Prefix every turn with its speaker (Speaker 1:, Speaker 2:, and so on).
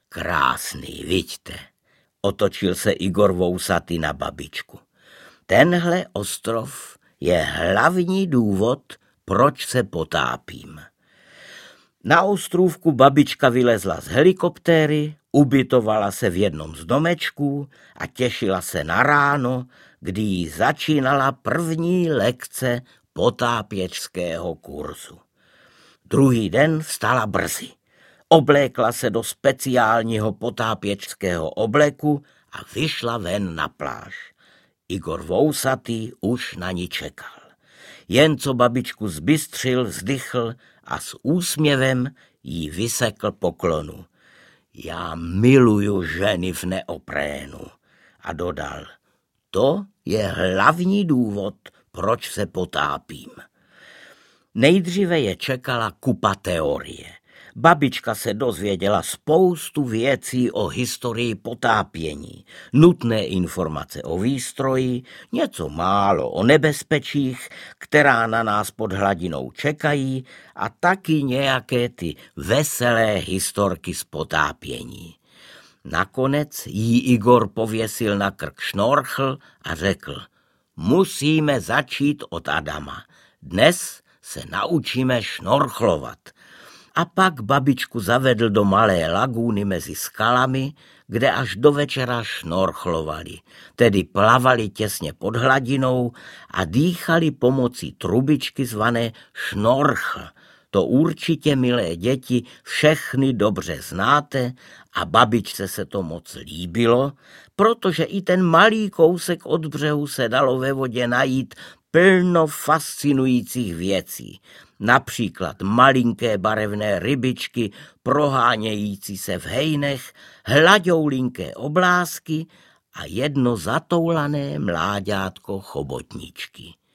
Speaker 1: Krásný, viďte, otočil se Igor Vousatý na babičku. Tenhle ostrov je hlavní důvod, proč se potápím. Na ostrůvku babička vylezla z helikoptéry, ubytovala se v jednom z domečků a těšila se na ráno, kdy jí začínala první lekce potápěčského kurzu. Druhý den vstala brzy. Oblékla se do speciálního potápěčského obleku a vyšla ven na pláž. Igor Vousatý už na ní čekal. Jen co babičku zbystřil, vzdychl a s úsměvem jí vysekl poklonu. Já miluju ženy v neoprénu. A dodal, to je hlavní důvod, proč se potápím. Nejdříve je čekala kupa teorie. Babička se dozvěděla spoustu věcí o historii potápění, nutné informace o výstroji, něco málo o nebezpečích, která na nás pod hladinou čekají a taky nějaké ty veselé historky z potápění. Nakonec jí Igor pověsil na krk šnorchl a řekl, musíme začít od Adama. Dnes se naučíme šnorchlovat. A pak babičku zavedl do malé lagúny mezi skalami, kde až do večera šnorchlovali, tedy plavali těsně pod hladinou a dýchali pomocí trubičky zvané šnorchl. To určitě, milé děti, všechny dobře znáte a babičce se to moc líbilo, protože i ten malý kousek od břehu se dalo ve vodě najít plno fascinujících věcí. Například malinké barevné rybičky prohánějící se v hejnech, hladoulinké oblásky a jedno zatoulané mláďátko chobotničky.